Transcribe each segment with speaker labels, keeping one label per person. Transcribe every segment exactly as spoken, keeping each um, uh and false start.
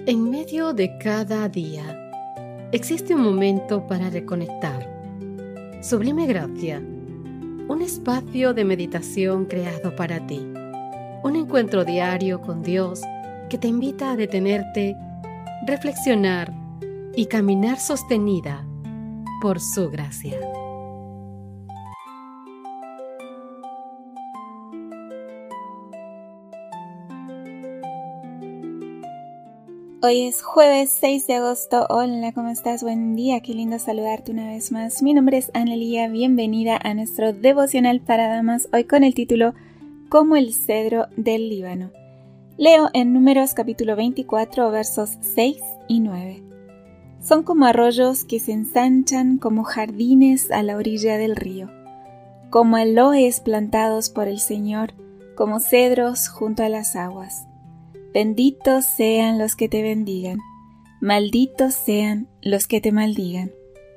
Speaker 1: En medio de cada día, existe un momento para reconectar. Sublime Gracia, un espacio de meditación creado para ti. Un encuentro diario con Dios que te invita a detenerte, reflexionar y caminar sostenida por su gracia.
Speaker 2: Hoy es jueves seis de agosto. Hola, ¿cómo estás? Buen día, qué lindo saludarte una vez más. Mi nombre es Analía, bienvenida a nuestro devocional para damas, hoy con el título Como el cedro del Líbano. Leo en Números capítulo veinticuatro, versos seis y nueve. Son como arroyos que se ensanchan, como jardines a la orilla del río, como aloes plantados por el Señor, como cedros junto a las aguas. Benditos sean los que te bendigan, malditos sean los que te maldigan.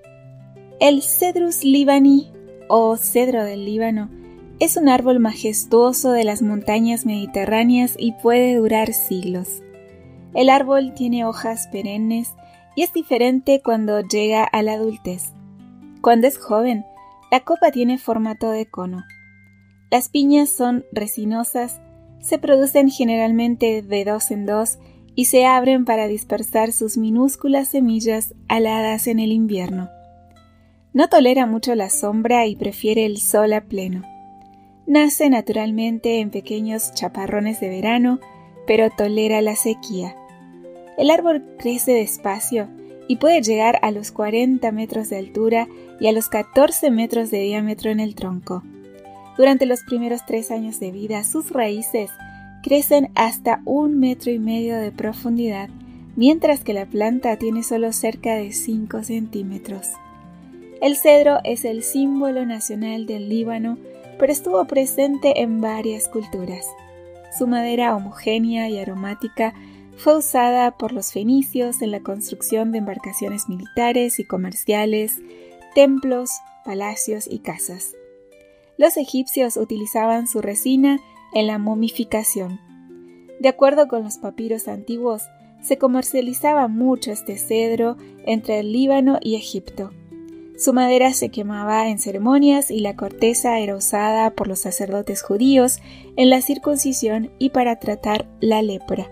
Speaker 2: El Cedrus libani, o cedro del Líbano, es un árbol majestuoso de las montañas mediterráneas y puede durar siglos. El árbol tiene hojas perennes y es diferente cuando llega a la adultez. Cuando es joven, la copa tiene formato de cono. Las piñas son resinosas. Se producen generalmente de dos en dos y se abren para dispersar sus minúsculas semillas aladas en el invierno. No tolera mucho la sombra y prefiere el sol a pleno. Nace naturalmente en pequeños chaparrones de verano, pero tolera la sequía. El árbol crece despacio y puede llegar a los cuarenta metros de altura y a los catorce metros de diámetro en el tronco. Durante los primeros tres años de vida, sus raíces crecen hasta un metro y medio de profundidad, mientras que la planta tiene solo cerca de cinco centímetros. El cedro es el símbolo nacional del Líbano, pero estuvo presente en varias culturas. Su madera homogénea y aromática fue usada por los fenicios en la construcción de embarcaciones militares y comerciales, templos, palacios y casas. Los egipcios utilizaban su resina en la momificación. De acuerdo con los papiros antiguos, se comercializaba mucho este cedro entre el Líbano y Egipto. Su madera se quemaba en ceremonias y la corteza era usada por los sacerdotes judíos en la circuncisión y para tratar la lepra.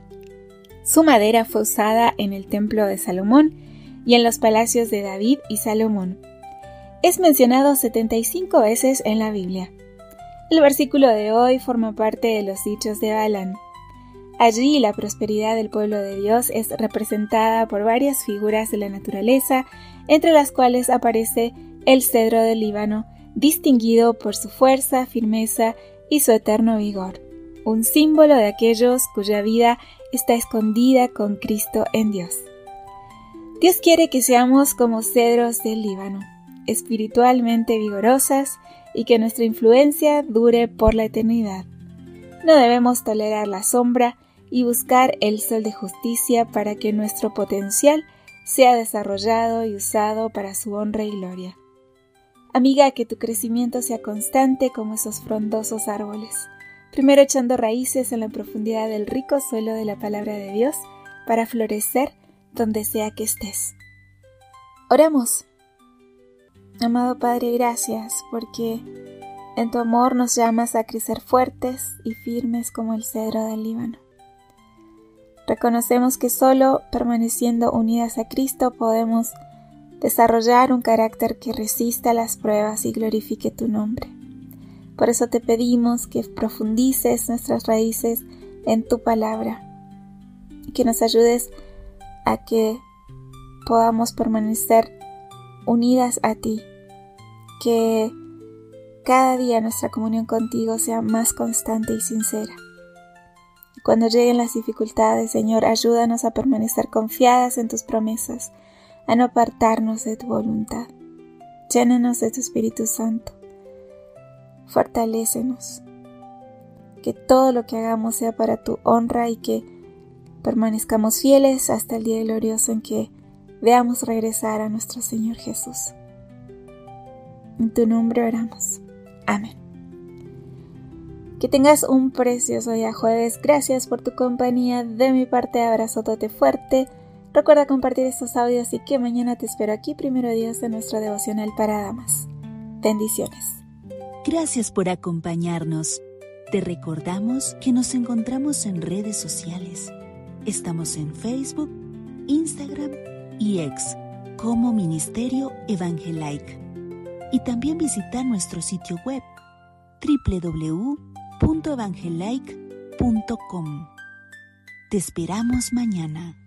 Speaker 2: Su madera fue usada en el templo de Salomón y en los palacios de David y Salomón. Es mencionado setenta y cinco veces en la Biblia. El versículo de hoy forma parte de los dichos de Balaam. Allí la prosperidad del pueblo de Dios es representada por varias figuras de la naturaleza, entre las cuales aparece el cedro del Líbano, distinguido por su fuerza, firmeza y su eterno vigor, un símbolo de aquellos cuya vida está escondida con Cristo en Dios. Dios quiere que seamos como cedros del Líbano, espiritualmente vigorosas y que nuestra influencia dure por la eternidad. No debemos tolerar la sombra y buscar el sol de justicia para que nuestro potencial sea desarrollado y usado para su honra y gloria. Amiga, que tu crecimiento sea constante como esos frondosos árboles, primero echando raíces en la profundidad del rico suelo de la palabra de Dios para florecer donde sea que estés. Oremos. Amado Padre, gracias porque en tu amor nos llamas a crecer fuertes y firmes como el cedro del Líbano. Reconocemos que solo permaneciendo unidas a Cristo podemos desarrollar un carácter que resista las pruebas y glorifique tu nombre. Por eso te pedimos que profundices nuestras raíces en tu palabra y que nos ayudes a que podamos permanecer unidas a ti. Que cada día nuestra comunión contigo sea más constante y sincera. Cuando lleguen las dificultades, Señor, ayúdanos a permanecer confiadas en tus promesas, a no apartarnos de tu voluntad. Llénanos de tu Espíritu Santo. Fortalécenos. Que todo lo que hagamos sea para tu honra y que permanezcamos fieles hasta el día glorioso en que veamos regresar a nuestro Señor Jesús. En tu nombre oramos. Amén. Que tengas un precioso día jueves. Gracias por tu compañía. De mi parte, abrazotote fuerte. Recuerda compartir estos audios y que mañana te espero aquí, primero Dios, de nuestro devocional para damas. Bendiciones.
Speaker 3: Gracias por acompañarnos. Te recordamos que nos encontramos en redes sociales. Estamos en Facebook, Instagram y X como Ministerio Evangelike. Y también visitar nuestro sitio web doble u doble u doble u punto evangelike punto com. Te esperamos mañana.